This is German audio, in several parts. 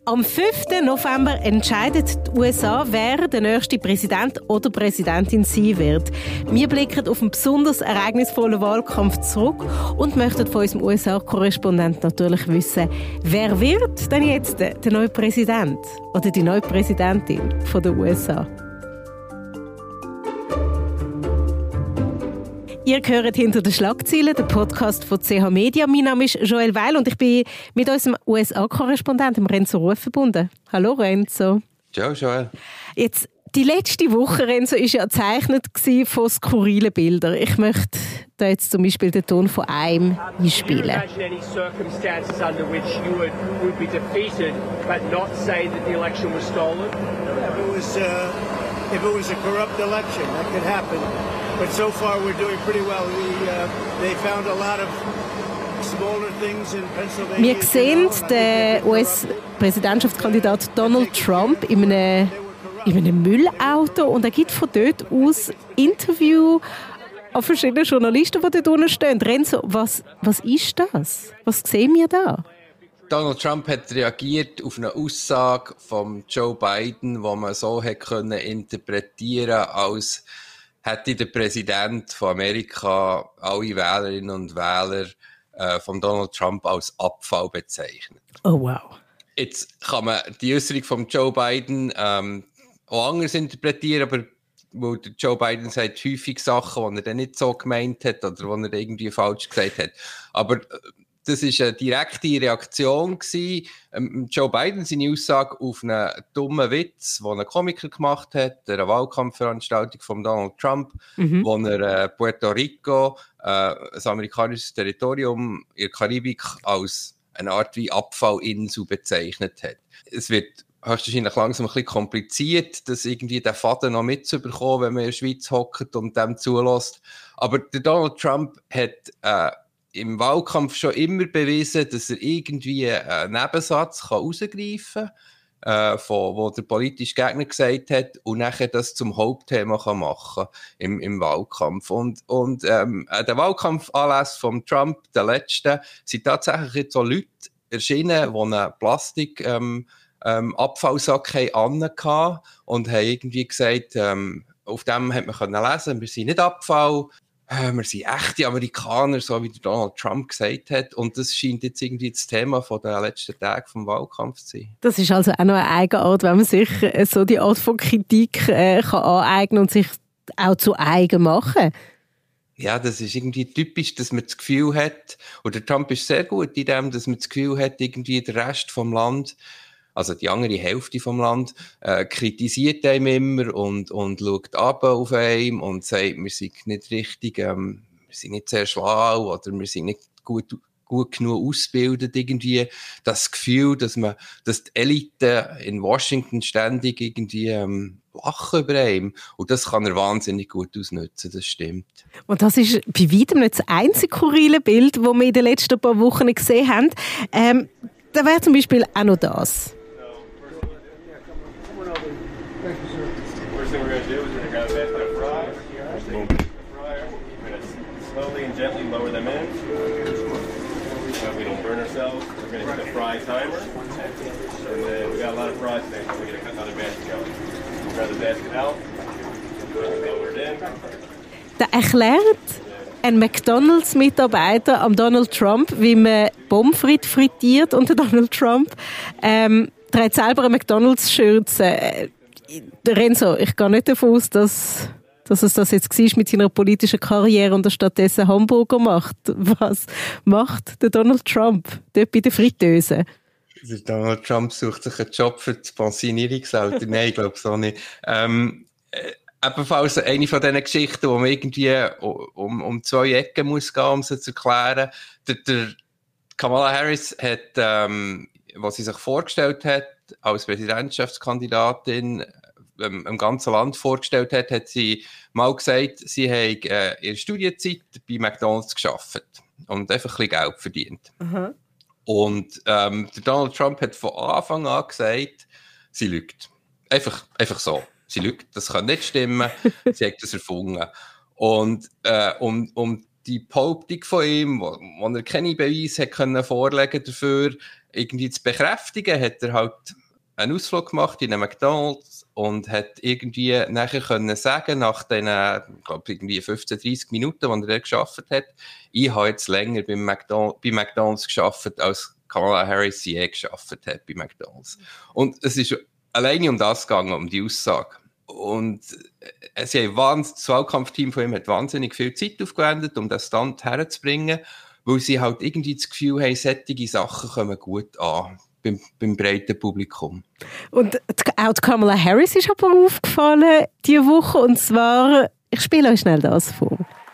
Am 5. November entscheidet die USA, wer der nächste Präsident oder Präsidentin sein wird. Wir blicken auf einen besonders ereignisvollen Wahlkampf zurück und möchten von unserem USA-Korrespondent natürlich wissen, wer wird denn jetzt der neue Präsident oder die neue Präsidentin von der USA? Ihr hört «Hinter den Schlagzeilen», den Podcast von CH Media. Mein Name ist Joelle Weil und ich bin mit unserem USA-Korrespondenten Renzo Ruf verbunden. Hallo Renzo. Ciao Joelle. Jetzt, die letzte Woche, Renzo, war ja gezeichnet von skurrilen Bildern. Ich möchte da jetzt zum Beispiel den Ton von einem einspielen. If it was a corrupt election, that could happen. But so far, we're doing pretty well. They found a lot of smaller things in Pennsylvania. Wir sehen den US-Präsidentschaftskandidat Donald Trump in einem Müllauto und er gibt von dort aus Interview an verschiedene Journalisten, die dort unten stehen. Renzo, was ist das? Was sehen wir da? Donald Trump hat reagiert auf eine Aussage von Joe Biden, die man so hat können interpretieren, als hätte der Präsident von Amerika alle Wählerinnen und Wähler von Donald Trump als Abfall bezeichnet. Oh wow. Jetzt kann man die Äußerung von Joe Biden auch anders interpretieren, aber weil der Joe Biden sagt häufig Sachen, die er dann nicht so gemeint hat oder die er irgendwie falsch gesagt hat. Aber das war eine direkte Reaktion gewesen. Joe Biden, seine Aussage auf einen dummen Witz, den ein Komiker gemacht hat, eine Wahlkampfveranstaltung von Donald Trump, wo er Puerto Rico, ein amerikanisches Territorium in der Karibik, als eine Art wie Abfallinsel bezeichnet hat. Es wird wahrscheinlich langsam ein bisschen kompliziert, das irgendwie den Faden noch mitzubekommen, wenn man in der Schweiz hockt und dem zulässt. Aber der Donald Trump hat im Wahlkampf schon immer bewiesen, dass er irgendwie einen Nebensatz rausgreifen kann, wo der politische Gegner gesagt hat, und nachher das zum Hauptthema machen kann im Wahlkampf. Und der Wahlkampfanlass von Trump, der letzte, sind tatsächlich jetzt so Leute erschienen, die einen Plastik Abfallsack hatten und haben irgendwie gesagt, auf dem hat man lesen, wir sind nicht Abfall, wir sind echte Amerikaner, so wie Donald Trump gesagt hat. Und das scheint jetzt irgendwie das Thema der letzten Tage vom Wahlkampf zu sein. Das ist also auch noch eine Eigenart, wenn man sich so die Art von Kritik kann aneignen und sich auch zu eigen machen. Ja, das ist irgendwie typisch, dass man das Gefühl hat, oder Trump ist sehr gut in dem, dass man das Gefühl hat, irgendwie der Rest vom Land, also die andere Hälfte vom Land, kritisiert einem immer und schaut ab auf einem und sagt, wir sind nicht richtig, wir sind nicht sehr schlau oder wir sind nicht gut genug ausgebildet irgendwie. Das Gefühl, dass die Elite in Washington ständig irgendwie lachen über einem. Und das kann er wahnsinnig gut ausnutzen, das stimmt. Und das ist bei weitem nicht das einzige skurrile Bild, das wir in den letzten paar Wochen gesehen haben. Da wäre zum Beispiel auch noch das. First thing we're going to do is we're going to grab that fry. We're going to slowly and gently lower them in. So we don't burn ourselves. We're going to hit the fry timer. And then we got a lot of fries today, so we're going to cut another basket out. Grab the basket out. Lower it in. Da erklärt ein McDonalds-Mitarbeiter am Donald Trump, wie man Pommes frites frittiert. Und der Donald Trump trägt selber eine McDonalds-Schürze. Renzo, ich gehe nicht davon aus, dass es das jetzt war mit seiner politischen Karriere und er stattdessen Hamburger macht. Was macht der Donald Trump dort bei der Fritteuse? Der Donald Trump sucht sich einen Job für das Pensionierungsalter. Nein, ich glaube so nicht. Ebenfalls eine von diesen Geschichten, wo man irgendwie um zwei Ecken muss gehen, um sie zu erklären. Der Kamala Harris hat, was sie sich vorgestellt hat, als Präsidentschaftskandidatin im ganzen Land vorgestellt hat sie mal gesagt, sie habe in ihrer Studienzeit bei McDonalds gearbeitet und einfach ein bisschen Geld verdient. Mhm. Und der Donald Trump hat von Anfang an gesagt, sie lügt. Einfach so. Sie lügt, das kann nicht stimmen, sie hat das erfunden. Und die Behauptung von ihm, wo er keine Beweise hat können vorlegen dafür, irgendwie zu bekräftigen, hat er halt einen Ausflug gemacht in einen McDonald's und hat irgendwie nachher können sagen, nach den, ich glaube, irgendwie 15, 30 Minuten, die er gearbeitet hat, ich habe jetzt länger bei McDonald's gearbeitet, als Kamala Harris je gearbeitet hat bei McDonald's. Und es ist alleine um das gegangen, um die Aussage. Und das Wahlkampfteam von ihm hat wahnsinnig viel Zeit aufgewendet, um das Stand herzubringen, weil sie halt irgendwie das Gefühl haben, solche Sachen kommen gut an beim breiten Publikum. Und auch die Kamala Harris ist aber aufgefallen diese Woche, und zwar, ich spiele euch schnell das vor.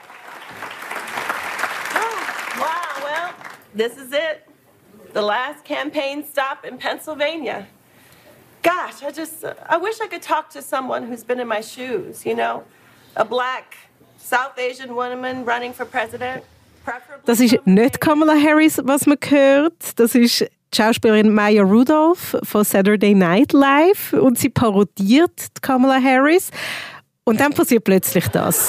Wow, well, this is it. The last campaign stop in Pennsylvania. Gosh, I wish I could talk to someone who's been in my shoes, you know? A black South Asian woman running for president. Das ist nicht Kamala Harris, was man hört. Das ist die Schauspielerin Maya Rudolph von Saturday Night Live, und sie parodiert die Kamala Harris. Und dann passiert plötzlich das.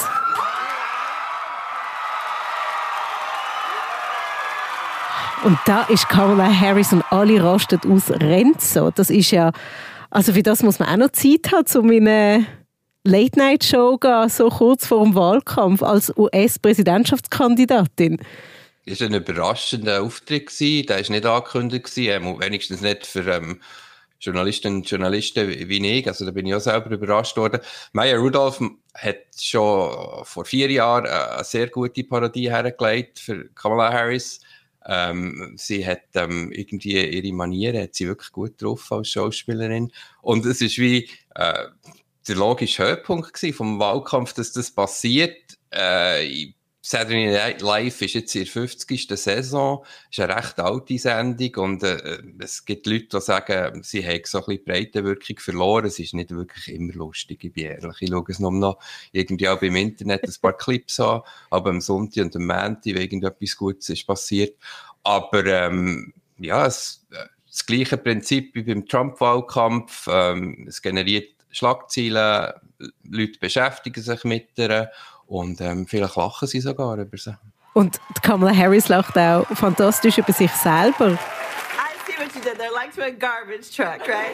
Und da ist Kamala Harris und alle rasten aus, rennt so. Das ist ja, also für das muss man auch noch Zeit haben, um in eine Late-Night-Show zu gehen, so kurz vor dem Wahlkampf als US-Präsidentschaftskandidatin. Es war ein überraschender Auftritt, der war nicht angekündigt, wenigstens nicht für Journalistinnen und Journalisten wie ich, also da bin ich auch selber überrascht worden. Maya Rudolph hat schon vor 4 Jahren eine sehr gute Parodie hergelegt für Kamala Harris. Sie hat irgendwie ihre Manieren, hat sie wirklich gut drauf als Schauspielerin. Und es ist wie der logische Höhepunkt vom Wahlkampf, dass das passiert. Saturday Night Live ist jetzt in der 50. Saison, ist eine recht alte Sendung, und es gibt Leute, die sagen, sie haben so ein bisschen Breitenwirkung verloren. Es ist nicht wirklich immer lustig, ich bin ehrlich. Ich schaue es nur noch irgendwie auch beim Internet ein paar Clips an, aber am Sonntag und am Montag, wenn irgendetwas Gutes ist passiert. Aber ja, das gleiche Prinzip wie beim Trump-Wahlkampf. Es generiert Schlagzeilen, Leute beschäftigen sich mit ihr. Und vielleicht lachen sie sogar über sie. Und Kamala Harris lacht auch fantastisch über sich selber. I see what you did there, like to a garbage truck, right?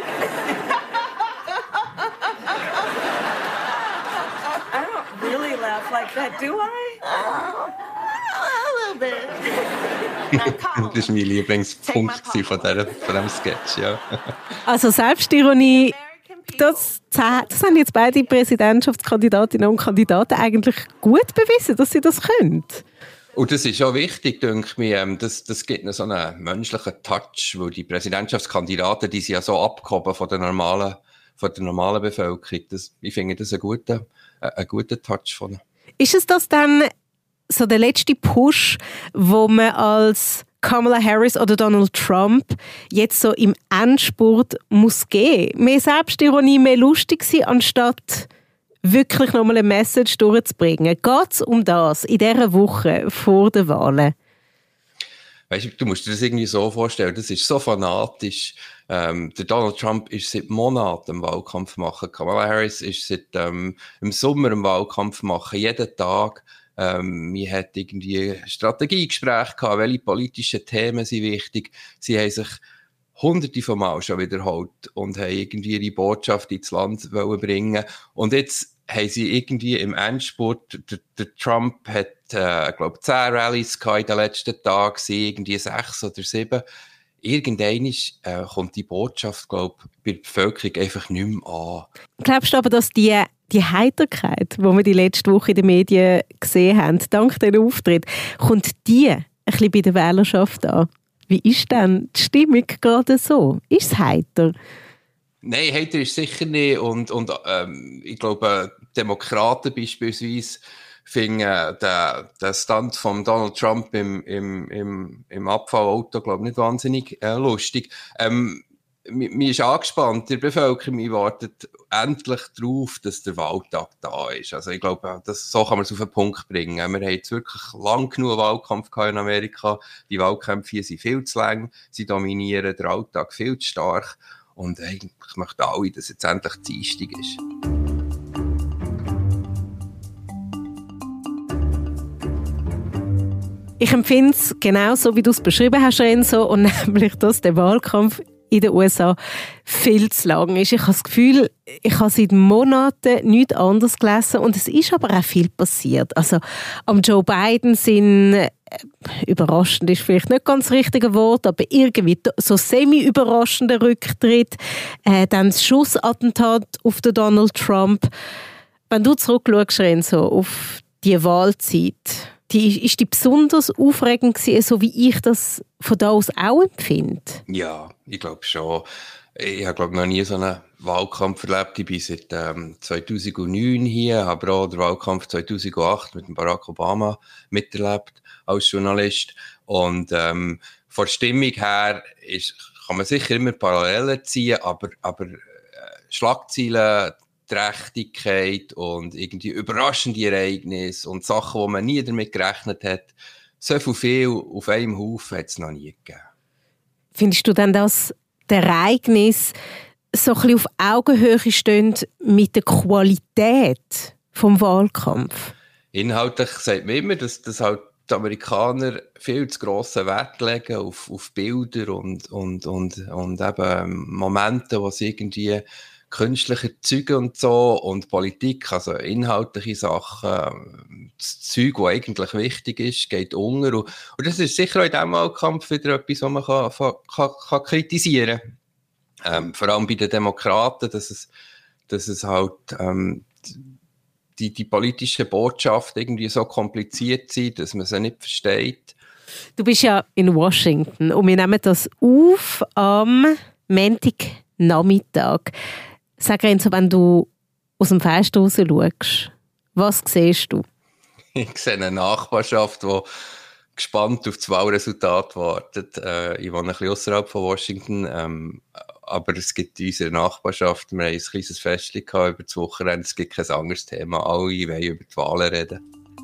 I don't really laugh like that, do I? A little bit. Das war mein Lieblingspunkt von diesem Sketch, ja. Also Selbstironie, das haben jetzt beide Präsidentschaftskandidatinnen und Kandidaten eigentlich gut bewiesen, dass sie das können. Und das ist auch wichtig, denke ich mir. Das gibt so einen menschlichen Touch, weil die Präsidentschaftskandidaten, die sind ja so abgehoben von der normalen Bevölkerung. Ich finde das einen guten Touch von ihnen. Ist es das dann so der letzte Push, wo man als Kamala Harris oder Donald Trump jetzt so im Endspurt muss geben? Mehr Selbstironie, mehr lustig sein, anstatt wirklich nochmal eine Message durchzubringen. Geht es um das in dieser Woche vor den Wahlen? Weißt du musst dir das irgendwie so vorstellen, das ist so fanatisch. Der Donald Trump ist seit Monaten im Wahlkampf machen. Kamala Harris ist seit im Sommer im Wahlkampf machen, jeden Tag. Wir hatten irgendwie Strategiegespräche gehabt, welche politischen Themen sind wichtig. Sie haben sich hunderte von Mal schon wiederholt und haben irgendwie ihre Botschaft ins Land bringen. Und jetzt haben sie irgendwie im Endspurt, der Trump hat, glaube 10 Rallyes gehabt in den letzten Tagen, irgendwie 6 oder 7. Irgendwann kommt die Botschaft, glaube ich, bei der Bevölkerung einfach nicht mehr an. Glaubst du aber, dass die Heiterkeit, die wir die letzte Woche in den Medien gesehen haben, dank diesem Auftritt, kommt die ein bisschen bei der Wählerschaft an? Wie ist denn die Stimmung gerade so? Ist es heiter? Nein, heiter ist sicher nicht. Und ich glaube, Demokraten beispielsweise finden den Stand von Donald Trump im Abfallauto, glaube ich, nicht wahnsinnig lustig. Man ist angespannt in der Bevölkerung, man wartet endlich darauf, dass der Wahltag da ist. Also ich glaube, so kann man es auf den Punkt bringen. Wir haben jetzt wirklich lang genug Wahlkampf in Amerika. Die Wahlkämpfe hier sind viel zu lang, sie dominieren den Alltag viel zu stark. Und eigentlich möchten alle, dass jetzt endlich Dienstag ist. Ich empfinde es genau so, wie du es beschrieben hast, Renzo, und nämlich, dass der Wahlkampf in den USA viel zu lang ist. Ich habe das Gefühl, ich habe seit Monaten nichts anderes gelesen und es ist aber auch viel passiert. Also am Joe Biden sind, überraschend ist vielleicht nicht ganz das richtige Wort, aber irgendwie so semi-überraschender Rücktritt, dann das Schussattentat auf den Donald Trump. Wenn du zurückschaust, Renzo, auf die Wahlzeit, ist die besonders aufregend gewesen, so wie ich das von da aus auch empfinde? Ja, ich glaube schon. Ich habe noch nie so einen Wahlkampf erlebt. Ich bin seit 2009 hier, habe auch den Wahlkampf 2008 mit Barack Obama miterlebt als Journalist. Und von der Stimmung her kann man sicher immer Parallelen ziehen, aber Schlagzeilen, Trächtigkeit und irgendwie überraschende Ereignisse und Sachen, wo man nie damit gerechnet hat, so viel auf einem Haufen hat es noch nie gegeben. Findest du denn, dass die Ereignisse so ein bisschen auf Augenhöhe stehen mit der Qualität vom Wahlkampf? Inhaltlich sagt man immer, dass halt die Amerikaner viel zu grossen Wert legen auf Bilder und eben Momente, wo sie irgendwie künstlich erzeugen und so, und Politik, also inhaltliche Sachen, das Zeug, was eigentlich wichtig ist, geht unter. Und das ist sicher auch in diesem Wahlkampf wieder etwas, was man kann kritisieren kann. Vor allem bei den Demokraten, dass es halt die politischen Botschaften irgendwie so kompliziert sind, dass man sie nicht versteht. Du bist ja in Washington und wir nehmen das auf am Montagnachmittag. Sag Renzo, wenn du aus dem Fenster raus schaust, was siehst du? Ich sehe eine Nachbarschaft, die gespannt auf das Wahlresultat wartet. Ich wohne ein bisschen außerhalb von Washington, aber es gibt in unserer Nachbarschaft, wir haben ein kleines Festchen gehabt über das Wochenende, es gibt kein anderes Thema, alle wollen über die Wahlen reden.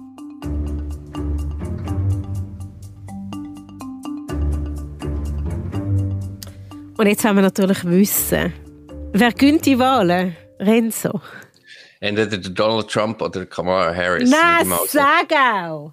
Und jetzt wollen wir natürlich wissen, wer gewinnt die Wahlen? Renzo? Entweder der Donald Trump oder Kamala Harris. Nein, sag auch!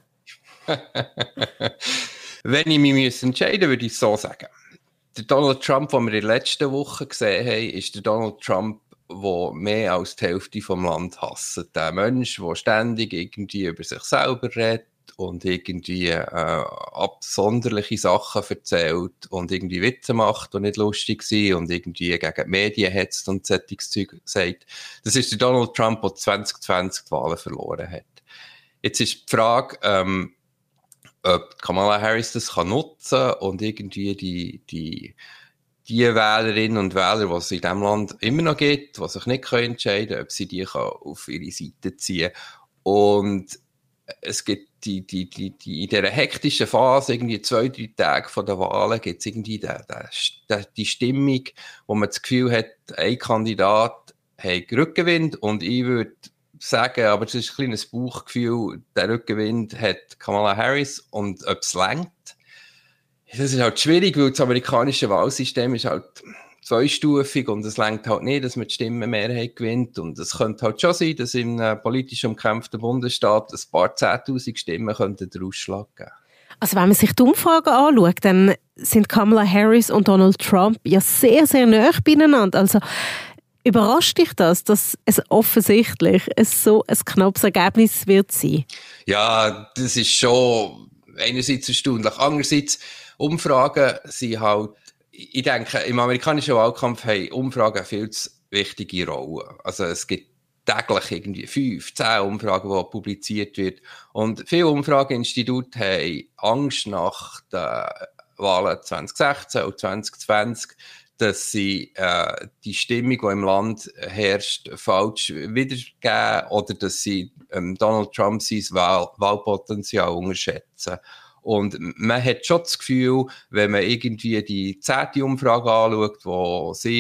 Wenn ich mich entscheiden müsste, würde ich so sagen. Der Donald Trump, den wir in der letzten Woche gesehen haben, ist der Donald Trump, der mehr als die Hälfte vom Land hasst. Der Mensch, der ständig irgendwie über sich selber redet und irgendwie absonderliche Sachen erzählt und irgendwie Witze macht, die nicht lustig sind und irgendwie gegen die Medien hetzt und solches Zeug sagt. Das ist der Donald Trump, der 2020 die Wahlen verloren hat. Jetzt ist die Frage, ob Kamala Harris das kann nutzen und irgendwie die Wählerinnen und Wähler, die es in diesem Land immer noch gibt, die sich nicht entscheiden können, ob sie die auf ihre Seite ziehen kann. Und es gibt in dieser hektischen Phase, irgendwie 2-3 Tage vor der Wahlen, gibt es irgendwie die Stimmung, wo man das Gefühl hat, ein Kandidat hat Rückenwind, und ich würde sagen, aber es ist ein kleines Bauchgefühl, der Rückenwind hat Kamala Harris, und ob es reicht, das ist halt schwierig, weil das amerikanische Wahlsystem ist halt zweistufig und es reicht halt nicht, dass man die Stimmenmehrheit gewinnt, und es könnte halt schon sein, dass in einem politisch umkämpften Bundesstaat ein paar 10'000 Stimmen könnten den Ausschlag geben. Also wenn man sich die Umfragen anschaut, dann sind Kamala Harris und Donald Trump ja sehr, sehr nahe beieinander. Also überrascht dich das, dass es offensichtlich so ein knappes Ergebnis wird sein? Ja, das ist schon einerseits erstaunlich. Andererseits, Umfragen sind halt, ich denke, im amerikanischen Wahlkampf haben Umfragen eine viel zu wichtige Rolle. Also es gibt täglich irgendwie 5-10 Umfragen, die publiziert werden. Und viele Umfrageinstitute haben Angst nach den Wahlen 2016 und 2020, dass sie die Stimmung, die im Land herrscht, falsch wiedergeben oder dass sie Donald Trump sein Wahlpotenzial unterschätzen. Und man hat schon das Gefühl, wenn man irgendwie die 10. Umfrage anschaut, wo sie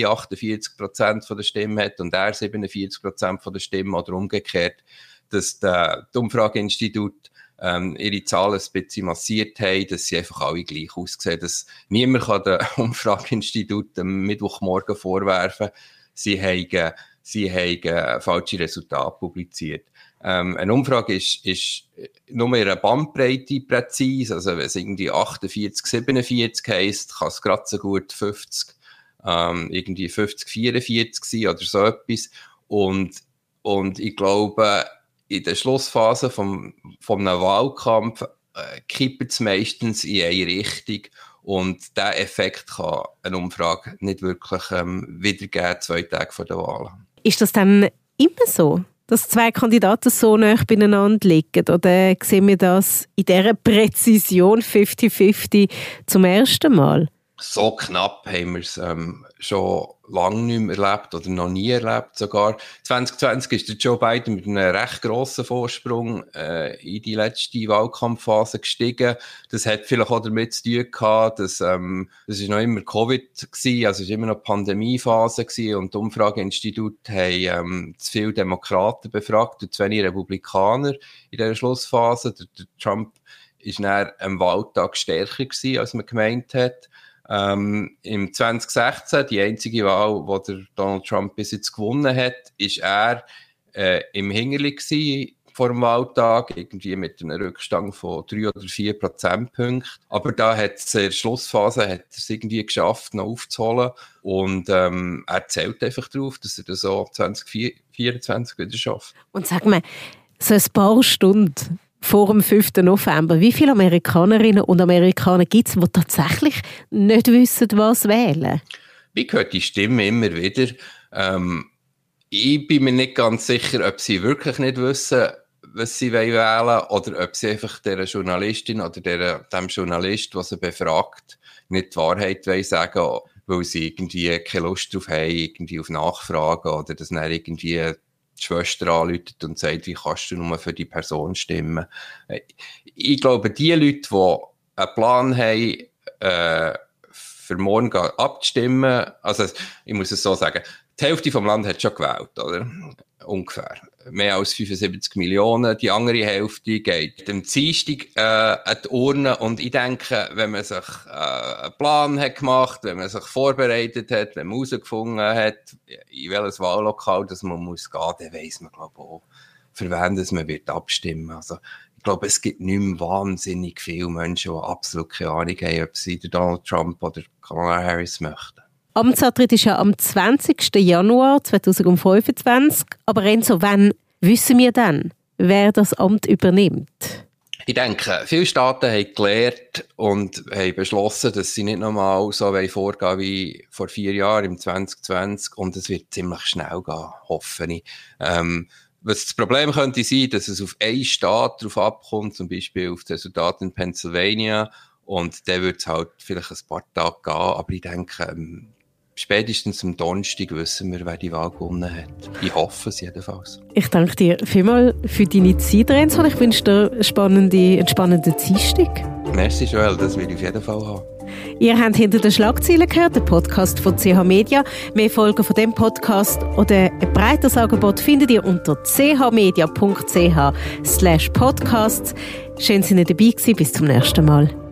48% der Stimmen hat und er 47% der Stimmen oder umgekehrt, dass die Umfrageinstitute ihre Zahlen ein bisschen massiert haben, dass sie einfach alle gleich aussehen. Dass niemand kann den Umfrageinstituten am Mittwochmorgen vorwerfen, sie haben falsche Resultate publiziert. Eine Umfrage ist nur in einer Bandbreite präzise. Also wenn es irgendwie 48, 47 heisst, kann es gerade so gut 50, irgendwie 50, 44 sein oder so etwas. Und ich glaube, in der Schlussphase von einem Wahlkampf kippt es meistens in eine Richtung. Und diesen Effekt kann eine Umfrage nicht wirklich wiedergeben, 2 Tage vor der Wahl. Ist das dann immer so, dass 2 Kandidaten so nah beieinander liegen? Oder sehen wir das in dieser Präzision 50-50 zum ersten Mal? So knapp haben wir es schon lange nicht mehr erlebt oder noch nie erlebt sogar. 2020 ist der Joe Biden mit einem recht grossen Vorsprung in die letzte Wahlkampfphase gestiegen. Das hat vielleicht auch damit zu tun gehabt, dass das ist noch immer Covid gewesen, also es ist immer noch Pandemiephase gewesen und die Umfrageinstitute haben zu viele Demokraten befragt und zu wenig Republikaner in dieser Schlussphase. Der Trump ist dann am Wahltag stärker gewesen, als man gemeint hat. Im 2016, die einzige Wahl, wo der Donald Trump bis jetzt gewonnen hat, ist er im Hinterli gewesen vor dem Wahltag, irgendwie mit einem Rückstand von 3 oder 4 Prozentpunkten. Aber da hat es in der Schlussphase hat es irgendwie geschafft, noch aufzuholen. Und er zählt einfach darauf, dass er das so 2024 wieder schafft. Und sag mal, so ein paar Stunden vor dem 5. November, wie viele Amerikanerinnen und Amerikaner gibt es, die tatsächlich nicht wissen, was wählen? Ich höre die Stimme immer wieder. Ich bin mir nicht ganz sicher, ob sie wirklich nicht wissen, was sie wählen wollen, oder ob sie einfach der Journalistin oder dem Journalist, der sie befragt, nicht die Wahrheit sagen, weil sie irgendwie keine Lust drauf haben, irgendwie auf Nachfragen, oder dass dann irgendwie die Schwester anruft und sagt, wie kannst du nur für die Person stimmen. Ich glaube, die Leute, die einen Plan haben, für morgen abzustimmen, also ich muss es so sagen, die Hälfte vom Land hat schon gewählt, oder? Ungefähr. Mehr als 75 Millionen. Die andere Hälfte geht am Dienstag an die Urne. Und ich denke, wenn man sich einen Plan hat gemacht, wenn man sich vorbereitet hat, wenn man herausgefunden hat, in welches Wahllokal dass man muss gehen, dann weiss man, glaube ich, auch, für wen dass man wird abstimmen. Also, ich glaube, es gibt nicht mehr wahnsinnig viele Menschen, die absolut keine Ahnung haben, ob sie Donald Trump oder Kamala Harris möchten. Amtsantritt ist ja am 20. Januar 2025. Aber Renzo, wann wissen wir dann, wer das Amt übernimmt? Ich denke, viele Staaten haben gelernt und haben beschlossen, dass sie nicht nochmal so vorgehen wie vor 4 Jahren, im 2020. Und es wird ziemlich schnell gehen, hoffe ich. Was das Problem könnte sein, dass es auf einen Staat drauf abkommt, zum Beispiel auf das Resultat in Pennsylvania. Und dann wird es halt vielleicht ein paar Tage gehen. Aber ich denke, spätestens am Donnerstag wissen wir, wer die Wahl gewonnen hat. Ich hoffe es jedenfalls. Ich danke dir vielmals für deine Zeit, Renzo. Ich wünsche dir einen spannenden Dienstag. Merci, Joel, das will ich auf jeden Fall haben. Ihr habt hinter den Schlagzeilen gehört, den Podcast von CH Media. Mehr Folgen von dem Podcast oder ein breiteres Angebot findet ihr unter chmedia.ch/podcasts. Schön, dass ihr dabei gewesen. Bis zum nächsten Mal.